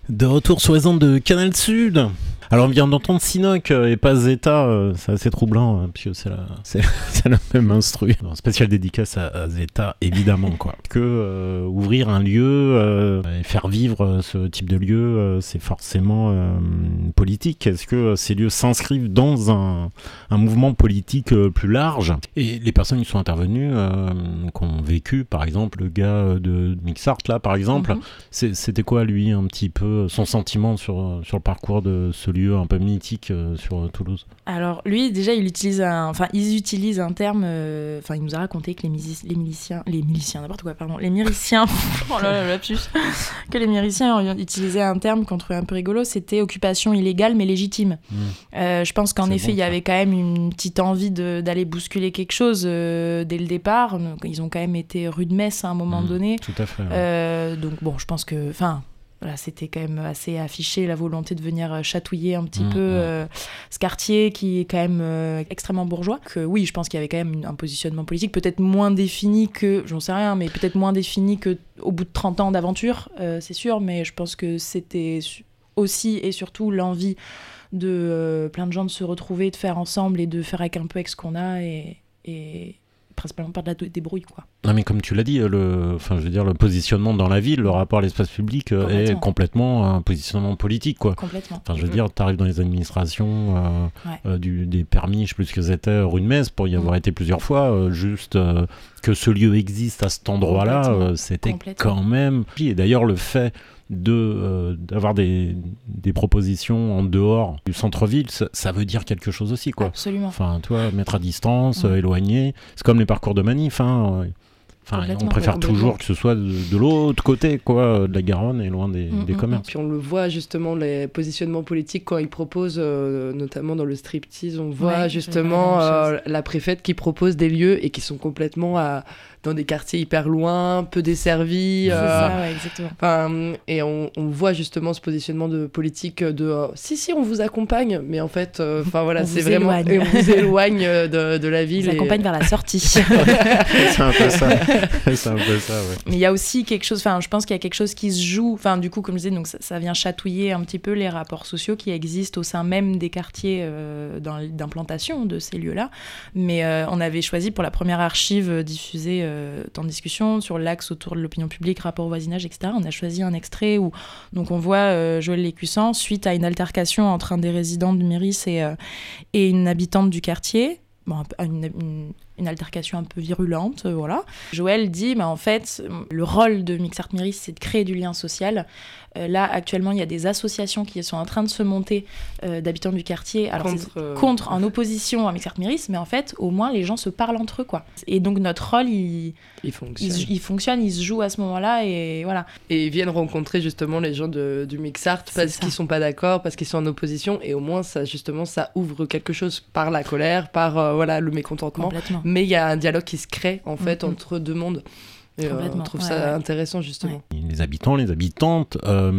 De retour sur les ondes de Canal Sud. Alors on vient d'entendre Sinoc et pas Zeta, c'est assez troublant puisque c'est la même instru. Alors, spéciale dédicace à Zeta évidemment quoi. Que ouvrir un lieu et faire vivre ce type de lieu, c'est forcément politique. Est-ce que ces lieux s'inscrivent dans un mouvement politique plus large? Et les personnes qui sont intervenues, qui ont vécu, par exemple le gars de Mixart là par exemple, c'était quoi lui un petit peu son sentiment sur le parcours de ce lieu un peu mythique sur Toulouse? Alors lui déjà ils utilisent un terme, il nous a raconté que les myriciens oh là là lapsus, que les myriciens utilisaient un terme qu'on trouvait un peu rigolo, c'était occupation illégale mais légitime. Je pense qu'en effet il y avait quand même une petite envie d'aller bousculer quelque chose dès le départ. Ils ont quand même été rue de Metz à un moment donné. Tout à fait. Ouais. Donc bon, je pense que voilà, c'était quand même assez affiché la volonté de venir chatouiller un petit peu ce quartier qui est quand même extrêmement bourgeois. Que oui, je pense qu'il y avait quand même un positionnement politique peut-être moins défini que, j'en sais rien, mais peut-être moins défini qu'au bout de 30 ans d'aventure, c'est sûr, mais je pense que c'était aussi et surtout l'envie de plein de gens de se retrouver, de faire ensemble et de faire avec un peu avec ce qu'on a et principalement par de la débrouille quoi. Non mais comme tu l'as dit, le positionnement dans la ville, le rapport à l'espace public est complètement un positionnement politique quoi. Complètement. Enfin je veux dire, t'arrives dans les administrations des permis, je sais plus ce que c'était, rue de Metz, pour y avoir été plusieurs fois, juste que ce lieu existe à cet endroit-là, c'était quand même... Et d'ailleurs le fait d'avoir des propositions en dehors du centre-ville, ça veut dire quelque chose aussi quoi. Absolument. Enfin toi, mettre à distance, éloigner, c'est comme les parcours de manif on préfère toujours que ce soit de l'autre côté quoi, de la Garonne et loin des commerces. Puis on le voit justement, les positionnements politiques quand ils proposent, notamment dans le striptease, on voit justement la préfète qui propose des lieux et qui sont complètement dans des quartiers hyper loin, peu desservis. C'est ça, exactement. Et on voit justement ce positionnement de politique si, on vous accompagne, mais en fait, c'est vraiment... On vous éloigne de la ville. On vous accompagne vers la sortie. C'est un peu ça. C'est un peu ça, ouais. Mais il y a aussi quelque chose, je pense qu'il y a quelque chose qui se joue, du coup, comme je disais, donc ça vient chatouiller un petit peu les rapports sociaux qui existent au sein même des quartiers d'implantation de ces lieux-là. Mais on avait choisi pour la première archive diffusée en discussion sur l'axe autour de l'opinion publique, rapport au voisinage, etc. On a choisi un extrait où donc on voit Joël Lécussant suite à une altercation entre un des résidents de Méris et une habitante du quartier. Bon, une altercation un peu virulente, voilà. Joël dit, en fait, le rôle de Mixart Méris, c'est de créer du lien social. Là, actuellement, il y a des associations qui sont en train de se monter d'habitants du quartier, alors en opposition à Mixart Méris, mais en fait, au moins, les gens se parlent entre eux, quoi. Et donc, notre rôle, il fonctionne, il se joue à ce moment-là, et voilà. Et ils viennent rencontrer, justement, les gens du Mixart parce qu'ils sont pas d'accord, parce qu'ils sont en opposition, et au moins, ça ouvre quelque chose par la colère, par le mécontentement. Mais il y a un dialogue qui se crée, en fait, entre deux mondes. Et on trouve ça intéressant justement. Ouais. Les habitants, les habitantes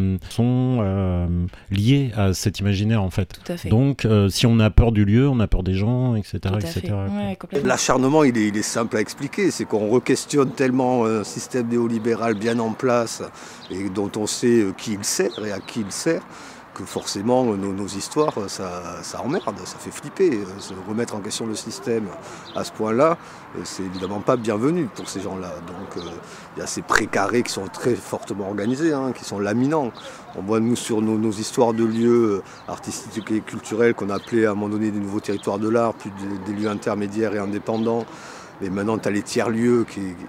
sont liés à cet imaginaire en fait. Tout à fait. Donc si on a peur du lieu, on a peur des gens, etc. Ouais, l'acharnement il est simple à expliquer, c'est qu'on re-questionne tellement un système néolibéral bien en place et dont on sait qui il sert et à qui il sert, que forcément nos histoires ça emmerde, ça fait flipper. Se remettre en question le système à ce point-là, c'est évidemment pas bienvenu pour ces gens-là. Donc il y a ces précarés qui sont très fortement organisés, qui sont laminants. On voit nous sur nos histoires de lieux artistiques et culturels qu'on appelait à un moment donné des nouveaux territoires de l'art, puis des lieux intermédiaires et indépendants. Mais maintenant tu as les tiers-lieux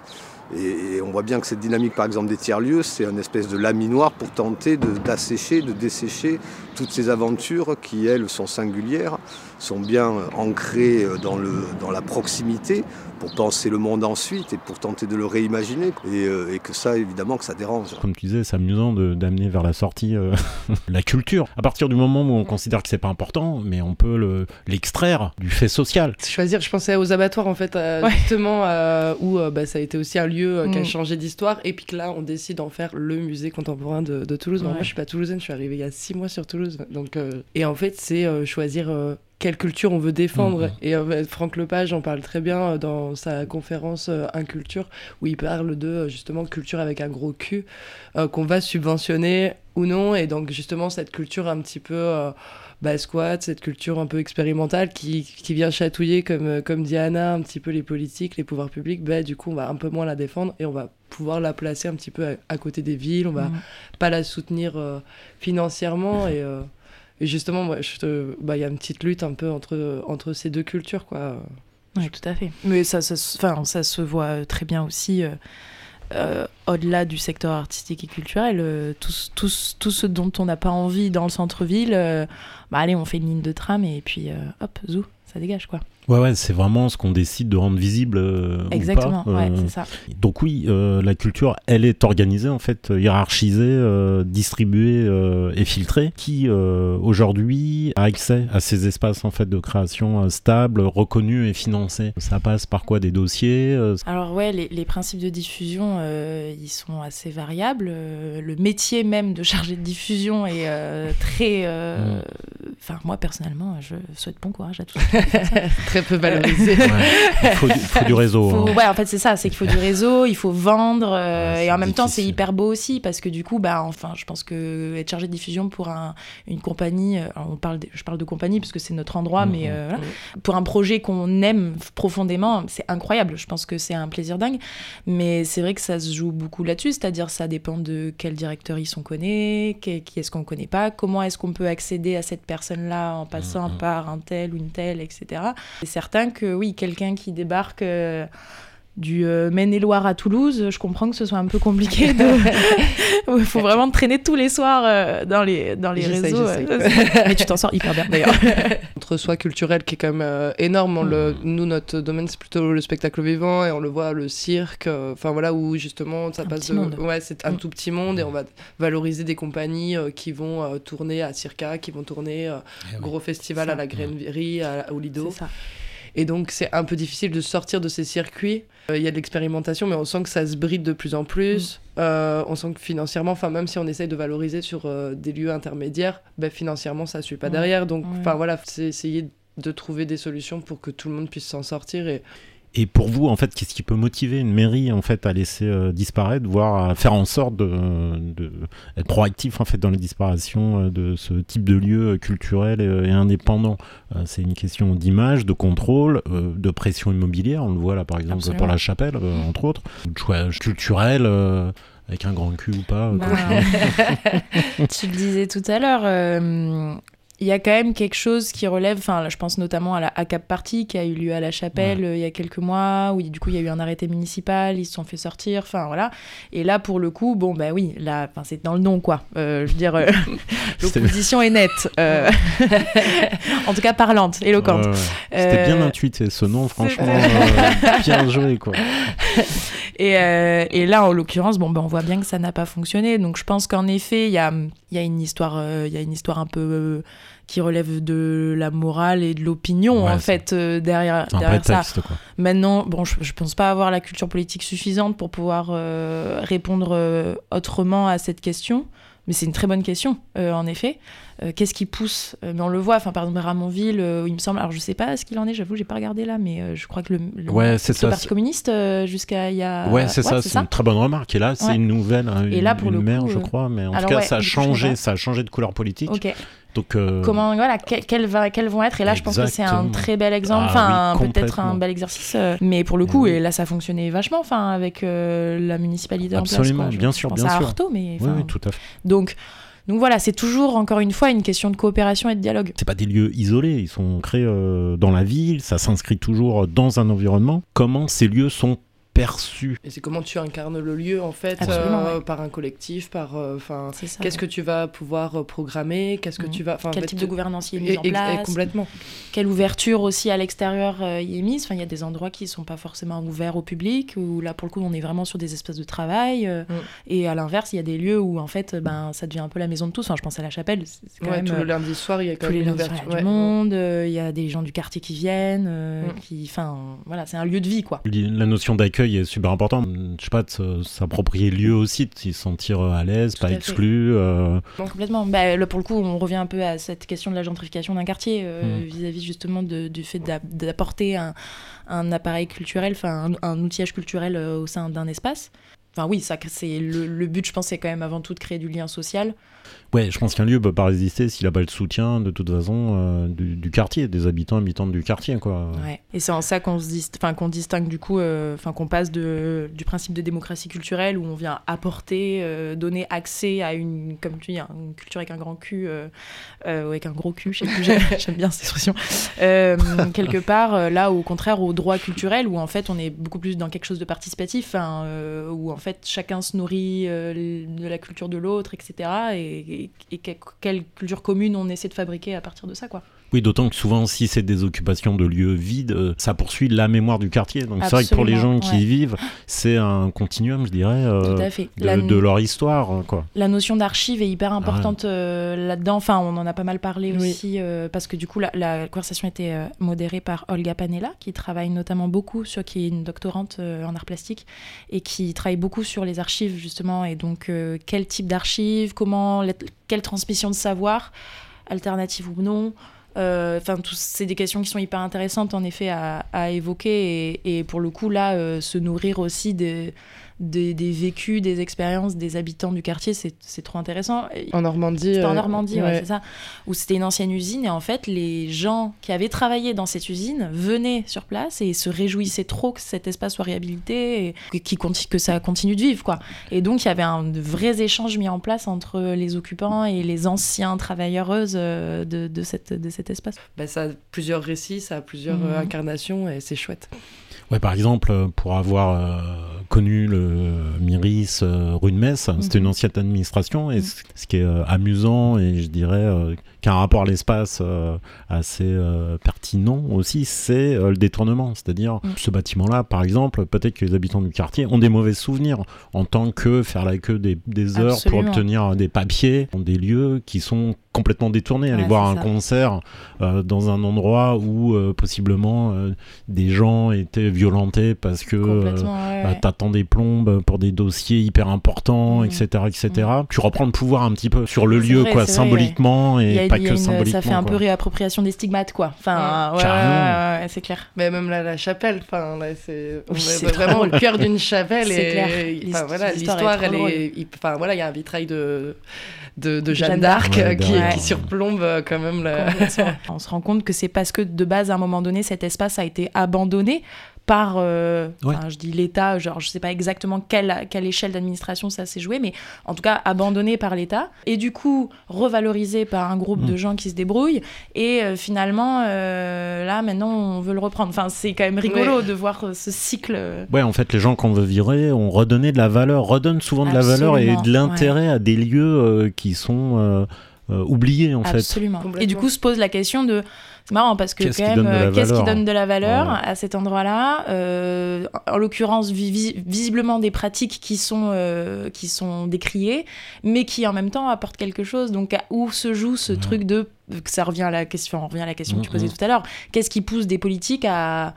et on voit bien que cette dynamique, par exemple, des tiers-lieux, c'est une espèce de laminoir pour tenter d'assécher, de dessécher toutes ces aventures qui, elles, sont singulières, sont bien ancrées dans la proximité pour penser le monde ensuite et pour tenter de le réimaginer. Et que ça, évidemment, que ça dérange. Comme tu disais, c'est amusant d'amener vers la sortie la culture. À partir du moment où on considère que c'est pas important, mais on peut l'extraire du fait social. Choisir, je pensais aux abattoirs, en fait, justement, où ça a été aussi un lieu qui a changé d'histoire, et puis que là on décide d'en faire le musée contemporain de Toulouse. Moi je suis pas toulousaine, je suis arrivée il y a 6 mois sur Toulouse, donc et en fait c'est choisir quelle culture on veut défendre. Et Franck Lepage en parle très bien dans sa conférence Inculture, où il parle de justement culture avec un gros Q, qu'on va subventionner ou non. Et donc justement cette culture un petit peu squat, cette culture un peu expérimentale qui vient chatouiller, comme dit Anna, un petit peu les politiques, les pouvoirs publics, du coup on va un peu moins la défendre et on va pouvoir la placer un petit peu à côté des villes, on va pas la soutenir financièrement et justement, y a une petite lutte un peu entre ces deux cultures, quoi. Oui, tout à fait. Mais ça se voit très bien aussi au-delà du secteur artistique et culturel. Tout ce dont on n'a pas envie dans le centre-ville, allez, on fait une ligne de tram et puis hop, zou, ça dégage, quoi. Ouais, c'est vraiment ce qu'on décide de rendre visible Exactement, ou pas. C'est ça. Donc oui, la culture, elle est organisée, en fait, hiérarchisée, distribuée et filtrée, qui aujourd'hui a accès à ces espaces en fait de création stables, reconnus et financés. Ça passe par quoi, des dossiers Alors ouais, les principes de diffusion, ils sont assez variables. Le métier même de chargé de diffusion est très... moi personnellement, je souhaite bon courage à tous. Très peu valorisé. Il faut du réseau. Ouais, en fait c'est ça, c'est qu'il faut du réseau, il faut vendre et en même temps c'est hyper beau aussi parce que du coup je pense que être chargé de diffusion pour une compagnie, je parle de compagnie parce que c'est notre endroit, mais voilà, pour un projet qu'on aime profondément, c'est incroyable. Je pense que c'est un plaisir dingue, mais c'est vrai que ça se joue beaucoup là-dessus, c'est-à-dire ça dépend de quel directeur on connaît, qui est-ce qu'on connaît pas, comment est-ce qu'on peut accéder à cette personne-là en passant par un tel ou une telle, etc. C'est certain que oui, quelqu'un qui débarque du Maine-et-Loire à Toulouse, je comprends que ce soit un peu compliqué. Il faut vraiment traîner tous les soirs dans les réseaux. Mais tu t'en sors hyper bien d'ailleurs. Notre soi culturel qui est quand même énorme. Nous, notre domaine, c'est plutôt le spectacle vivant et on le voit, le cirque, où justement ça passe c'est un tout petit monde et on va valoriser des compagnies qui vont tourner à Circa, qui vont tourner gros festival à la Grainerie, au Lido. C'est ça. Et donc, c'est un peu difficile de sortir de ces circuits. Il y a de l'expérimentation, mais on sent que ça se bride de plus en plus. On sent que financièrement, même si on essaye de valoriser sur des lieux intermédiaires, financièrement, ça ne suit pas derrière. Donc, c'est essayer de trouver des solutions pour que tout le monde puisse s'en sortir. Et pour vous, en fait, qu'est-ce qui peut motiver une mairie en fait à laisser disparaître, voire à faire en sorte d'être proactif en fait dans la disparition de ce type de lieux culturels et indépendants? C'est une question d'image, de contrôle, de pression immobilière. On le voit là, par exemple, pour la Chapelle, entre autres, de choix culturels. Avec un grand cul ou pas. Tu le disais tout à l'heure. Il y a quand même quelque chose qui relève, je pense notamment à la ACAP Party qui a eu lieu à la Chapelle il y a quelques mois, où du coup il y a eu un arrêté municipal, ils se sont fait sortir, voilà. Et là pour le coup, c'est dans le nom quoi. Je veux dire, l'opposition est nette, en tout cas parlante, éloquente. C'était bien intuité ce nom, franchement, bien joué quoi. Et là en l'occurrence, on voit bien que ça n'a pas fonctionné. Donc je pense qu'en effet il y a une histoire un peu qui relève de la morale et de l'opinion en fait derrière ça. Quoi. Maintenant, je pense pas avoir la culture politique suffisante pour pouvoir répondre autrement à cette question. Mais c'est une très bonne question, en effet. Qu'est-ce qui pousse mais on le voit, par exemple, Ramonville, il me semble... Alors, je sais pas ce qu'il en est, j'avoue, j'ai pas regardé là, mais je crois que le Parti communiste, jusqu'à il y a... Ouais, c'est ça, c'est une très bonne remarque. Et là, c'est une nouvelle, une maire, je crois, mais en tout cas, ça a changé de couleur politique. Ok. Donc, comment, quelles vont être, et là je pense que c'est un très bel exemple, peut-être un bel exercice, mais pour le coup, et là ça fonctionnait vachement, avec la municipalité en place. Absolument, bien sûr. À Artaud, mais oui, tout à fait. Donc voilà, c'est toujours, encore une fois, une question de coopération et de dialogue. C'est pas des lieux isolés, ils sont créés dans la ville, ça s'inscrit toujours dans un environnement. Comment ces lieux sont perçu. Et c'est comment tu incarnes le lieu en fait, par un collectif, qu'est-ce que tu vas pouvoir programmer, qu'est-ce que tu vas... Quel type de gouvernance y est mis en place, complètement. Quelle ouverture aussi à l'extérieur y est mise. Il y a des endroits qui ne sont pas forcément ouverts au public, où là pour le coup on est vraiment sur des espaces de travail, et à l'inverse il y a des lieux où en fait ça devient un peu la maison de tous. Je pense à la Chapelle, c'est quand même... Tout le lundi soir il y a quand même une ouverture du monde, il y a des gens du quartier qui viennent, c'est un lieu de vie quoi. La notion d'accueil l'accueil est super important. Je sais pas, de s'approprier le lieu aussi, de s'y sentir à l'aise, pas exclu. Complètement. Là, pour le coup, on revient un peu à cette question de la gentrification d'un quartier vis-à-vis justement du fait d'apporter un appareil culturel, un outillage culturel au sein d'un espace. Enfin oui, ça, c'est le but, je pense, c'est quand même avant tout de créer du lien social. Ouais, je pense qu'un lieu peut pas résister s'il n'a pas le soutien, de toute façon, du quartier, des habitantes du quartier, quoi. Ouais. Et c'est en ça qu'on distingue du coup, qu'on passe du principe de démocratie culturelle où on vient apporter, donner accès à une, comme tu dis, une culture avec un grand cul, avec un gros cul, je sais plus, j'aime bien cette expression. Quelque part, là, au contraire, au droit culturel où en fait, on est beaucoup plus dans quelque chose de participatif, où en fait, chacun se nourrit de la culture de l'autre, etc. Et quelle culture commune on essaie de fabriquer à partir de ça, quoi. Oui, d'autant que souvent, si c'est des occupations de lieux vides, ça poursuit la mémoire du quartier. Donc c'est vrai que pour les gens qui y vivent, c'est un continuum, je dirais, tout à fait. De leur histoire, quoi. La notion d'archive est hyper importante là-dedans. Enfin, on en a pas mal parlé aussi, parce que du coup, la conversation était modérée par Olga Panella, qui travaille notamment beaucoup qui est une doctorante en arts plastiques, et qui travaille beaucoup sur les archives, justement, et donc quel type d'archives, quelle transmission de savoir, alternative ou non. C'est des questions qui sont hyper intéressantes en effet à évoquer et pour le coup là se nourrir aussi des vécus, des expériences des habitants du quartier, c'est trop intéressant. En Normandie. C'était en Normandie, c'est ça. Où c'était une ancienne usine et en fait, les gens qui avaient travaillé dans cette usine venaient sur place et se réjouissaient trop que cet espace soit réhabilité et que ça continue de vivre, quoi. Et donc, il y avait de vrais échanges mis en place entre les occupants et les anciens travailleuses de cet espace. Ça a plusieurs récits, ça a plusieurs incarnations et c'est chouette. Ouais, par exemple, pour avoir connu le Miris rue de Metz, c'était une ancienne administration, et ce qui est amusant, et je dirais qu'un rapport à l'espace assez pertinent aussi, c'est le détournement. C'est-à-dire, ce bâtiment-là, par exemple, peut-être que les habitants du quartier ont des mauvais souvenirs, en tant que faire la queue des heures pour obtenir des papiers, dans des lieux qui sont complètement détournés. Aller voir un concert dans un endroit où possiblement des gens étaient violentés parce que t'attends des plombes pour des dossiers hyper importants, etc. Tu reprends le pouvoir un petit peu sur le lieu, vrai, symboliquement, vrai. Et pas que symboliquement. Ça fait un peu réappropriation des stigmates, quoi. Enfin, c'est clair. Mais même là, la chapelle, là, c'est vraiment le cœur d'une chapelle. C'est clair. L'histoire, elle est... il y a un vitrail de Jeanne d'Arc qui surplombe quand même On se rend compte que c'est parce que de base à un moment donné cet espace a été abandonné par je dis l'État, genre je sais pas exactement quelle échelle d'administration ça s'est joué, mais en tout cas abandonné par l'État et du coup revalorisé par un groupe de gens qui se débrouillent et finalement là maintenant on veut le reprendre. Enfin c'est quand même rigolo de voir ce cycle. Ouais, en fait les gens qu'on veut virer ont redonné de la valeur, redonnent souvent de la valeur et de l'intérêt à des lieux qui sont oubliés en fait. Absolument. Et du coup se pose la question de... C'est marrant parce que qu'est-ce qui donne de la valeur à cet endroit-là, en l'occurrence visiblement des pratiques qui sont décriées, mais qui en même temps apportent quelque chose. Donc où se joue ce truc de ça revient à la question que tu posais tout à l'heure. Qu'est-ce qui pousse des politiques à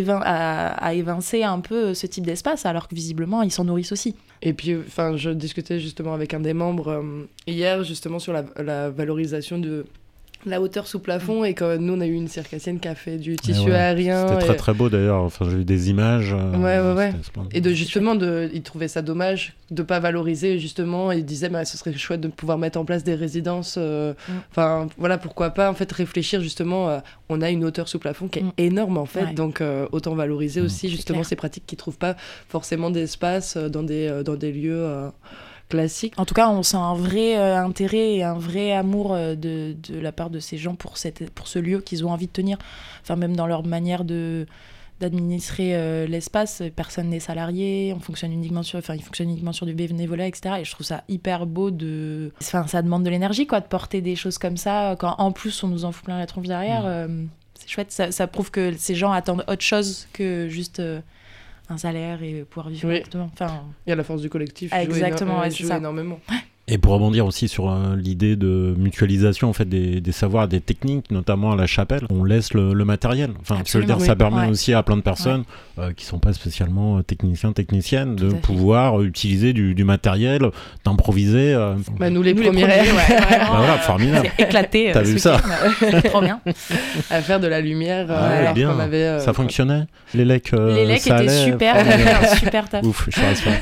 évincer un peu ce type d'espace alors que visiblement ils s'en nourrissent aussi. Et puis, je discutais justement avec un des membres hier justement sur la valorisation de la hauteur sous plafond et quand nous on a eu une circassienne qui a fait du tissu aérien. C'était très très beau d'ailleurs, j'ai vu des images. Et il trouvait ça dommage de pas valoriser justement, il disait ce serait chouette de pouvoir mettre en place des résidences, pourquoi pas en fait réfléchir justement, on a une hauteur sous plafond qui est énorme en fait, donc autant valoriser aussi justement ces pratiques qui trouvent pas forcément d'espace dans des lieux classique. En tout cas, on sent un vrai intérêt et un vrai amour de la part de ces gens pour ce lieu qu'ils ont envie de tenir. Enfin, même dans leur manière d'administrer l'espace, personne n'est salarié, ils fonctionnent uniquement sur du bénévolat, etc. Et je trouve ça hyper beau ça demande de l'énergie, quoi, de porter des choses comme ça, quand en plus on nous en fout plein la tronche derrière. C'est chouette, ça prouve que ces gens attendent autre chose que juste... un salaire et pouvoir vivre correctement. Il y a la force du collectif qui joue énormément. Et pour rebondir aussi sur l'idée de mutualisation en fait, des savoirs, des techniques, notamment à la chapelle, on laisse le matériel. Enfin, je veux dire, ça permet aussi à plein de personnes qui sont pas spécialement techniciennes, de pouvoir utiliser du matériel, d'improviser. Nous les premiers. Voilà, formidable. C'est éclaté. T'as vu ça? Trop bien. À faire de la lumière. Bien. Ça fonctionnait. Les lecs étaient super. Un super taf. Ouf, je suis rassuré.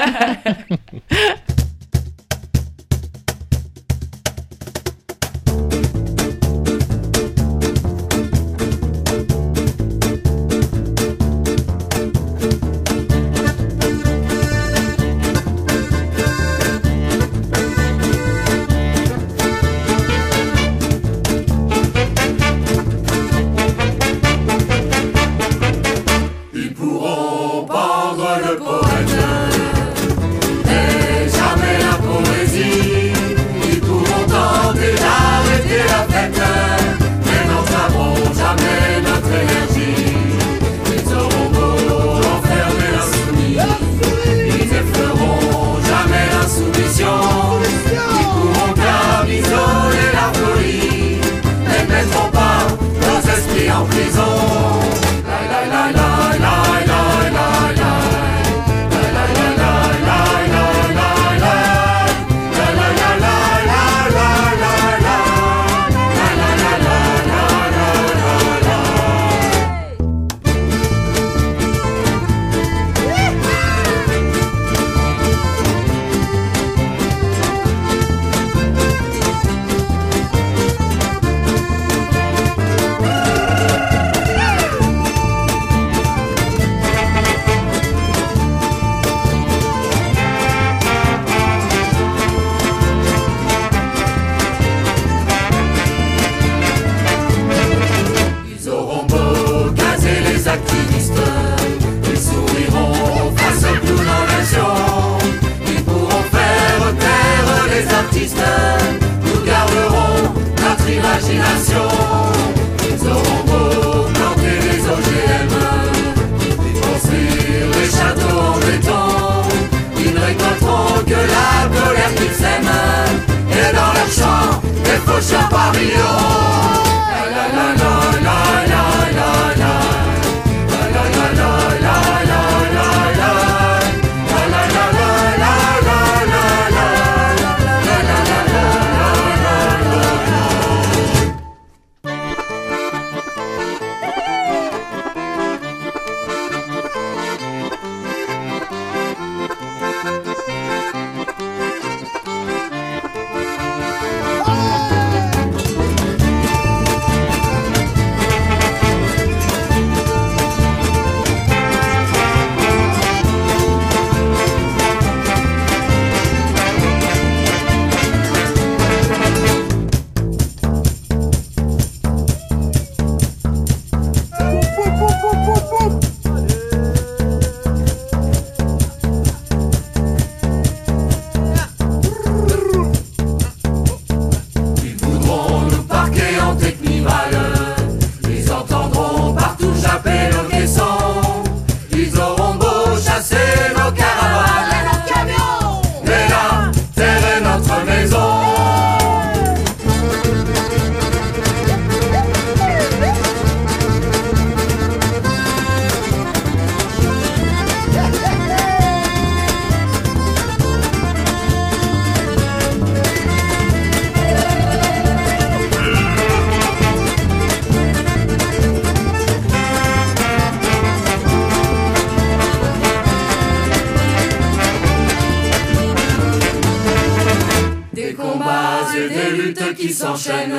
qui s'enchaînent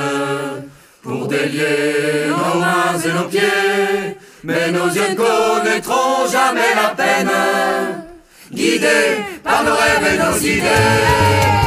pour délier nos mains et nos pieds. Mais nos yeux ne connaîtront jamais la peine, guidés par nos rêves et nos idées.